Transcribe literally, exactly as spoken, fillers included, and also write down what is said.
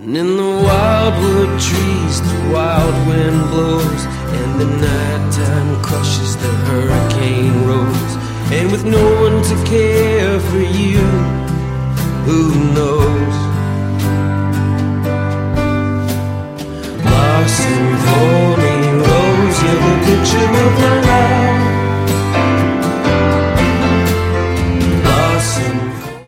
And in the wildwood trees the wild wind blows, and the nighttime crushes the hurricane roads. And with no one to care for you, who knows?